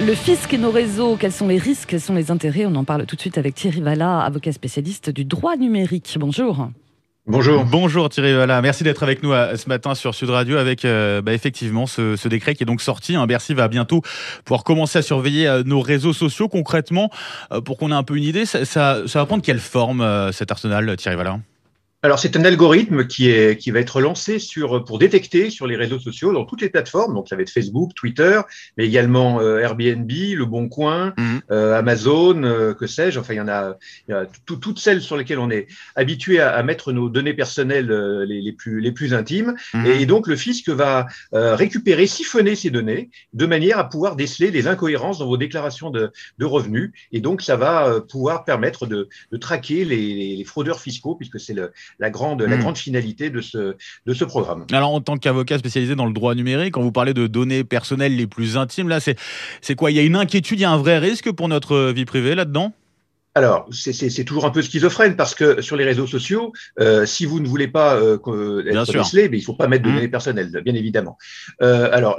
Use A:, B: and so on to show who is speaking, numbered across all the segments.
A: Le fisc et nos réseaux, quels sont les risques, quels sont les intérêts? On en parle tout de suite avec Thierry Vallat, avocat spécialiste du droit numérique. Bonjour.
B: Bonjour.
C: Bonjour Thierry Vallat, merci d'être avec nous ce matin sur Sud Radio avec effectivement ce décret qui est donc sorti. Bercy va bientôt pouvoir commencer à surveiller nos réseaux sociaux. Concrètement, pour qu'on ait un peu une idée, ça va prendre quelle forme cet arsenal, Thierry Vallat?
B: Alors, c'est un algorithme qui va être lancé pour détecter sur les réseaux sociaux, dans toutes les plateformes. Donc, ça va être Facebook, Twitter, mais également Airbnb, Le Bon Coin, Amazon, que sais-je. Enfin, il y a toutes celles sur lesquelles on est habitué à mettre nos données personnelles les plus intimes. Et donc, le fisc va récupérer, siphonner ces données de manière à pouvoir déceler les incohérences dans vos déclarations de revenus. Et donc, ça va pouvoir permettre de traquer les fraudeurs fiscaux, puisque c'est la grande finalité de ce programme.
C: Alors, en tant qu'avocat spécialisé dans le droit numérique, quand vous parlez de données personnelles les plus intimes, là, c'est quoi? Il y a une inquiétude, il y a un vrai risque pour notre vie privée là-dedans?
B: Alors, c'est toujours un peu schizophrène parce que sur les réseaux sociaux, si vous ne voulez pas être décelé, mais il ne faut pas mettre de données personnelles, bien évidemment. Alors,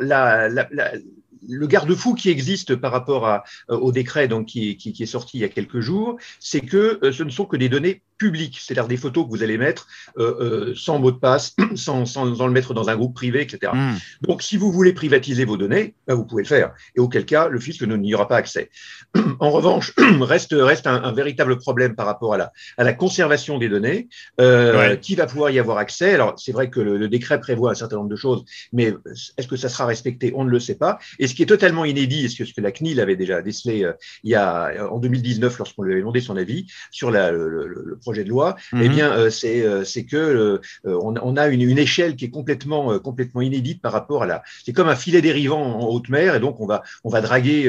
B: le garde-fou qui existe par rapport au décret donc qui est sorti il y a quelques jours, c'est que ce ne sont que des données publiques, c'est-à-dire des photos que vous allez mettre sans mot de passe, sans le mettre dans un groupe privé, etc. Donc, si vous voulez privatiser vos données, vous pouvez le faire. Et auquel cas, le fisc n'y aura pas accès. En revanche, reste un véritable problème par rapport à la conservation des données. Qui va pouvoir y avoir accès? Alors, c'est vrai que le décret prévoit un certain nombre de choses, mais est-ce que ça sera respecté? On ne le sait pas. Et ce qui est totalement inédit, et ce que la CNIL avait déjà décelé en 2019, lorsqu'on lui avait demandé son avis sur le projet de loi, eh bien, c'est que on a une échelle qui est complètement inédite par rapport c'est comme un filet dérivant en haute mer, et donc on va draguer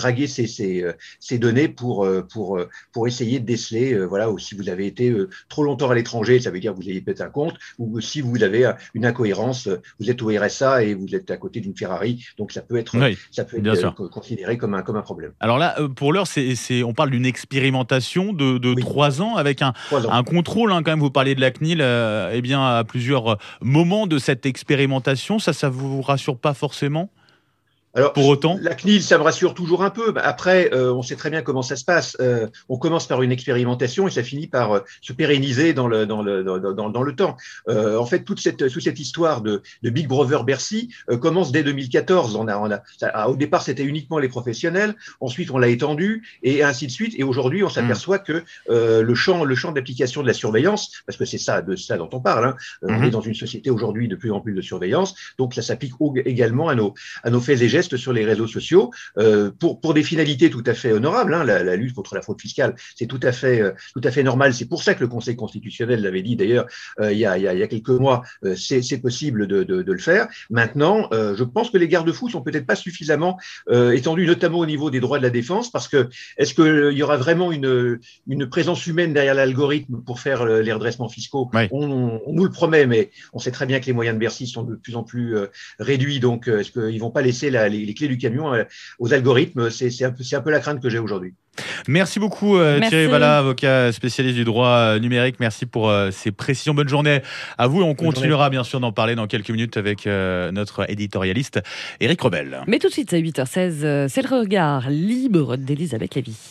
B: ces données pour essayer de déceler, ou si vous avez été trop longtemps à l'étranger, ça veut dire que vous avez peut-être un compte, ou si vous avez une incohérence, vous êtes au RSA et vous êtes à côté d'une Ferrari, donc ça peut être considéré comme un problème.
C: Alors là, pour l'heure, on parle d'une expérimentation de 3 ans avec un contrôle, quand même. Vous parlez de la CNIL, à plusieurs moments de cette expérimentation. Ça vous rassure pas forcément?
B: Alors,
C: pour autant,
B: la CNIL, ça me rassure toujours un peu. Après, on sait très bien comment ça se passe. On commence par une expérimentation et ça finit par se pérenniser dans le temps. En fait, toute cette histoire de Big Brother Bercy commence dès 2014. Au départ, c'était uniquement les professionnels. Ensuite, on l'a étendu et ainsi de suite. Et aujourd'hui, on s'aperçoit que le champ d'application de la surveillance, parce que c'est de ça dont on parle. On est dans une société aujourd'hui de plus en plus de surveillance. Donc, ça s'applique également à nos faits et gestes sur les réseaux sociaux pour des finalités tout à fait honorables. La lutte contre la fraude fiscale, c'est tout à fait normal. C'est pour ça que le Conseil constitutionnel l'avait dit d'ailleurs il y a quelques mois. C'est possible de le faire. Maintenant, je pense que les garde-fous sont peut-être pas suffisamment étendus, notamment au niveau des droits de la défense, parce que est-ce qu'il y aura vraiment une présence humaine derrière l'algorithme pour faire les redressements fiscaux? On nous le promet, mais on sait très bien que les moyens de Bercy sont de plus en plus réduits. Donc, est-ce qu'ils vont pas laisser les clés du camion aux algorithmes? C'est un peu la crainte que j'ai aujourd'hui.
C: Merci beaucoup Thierry Vallat, avocat spécialiste du droit numérique. Merci pour ces précisions. Bonne journée à vous. On continuera bien sûr d'en parler dans quelques minutes avec notre éditorialiste Éric Rebelle.
A: Mais tout de suite à 8h16, c'est le regard libre d'Elisabeth Lévy.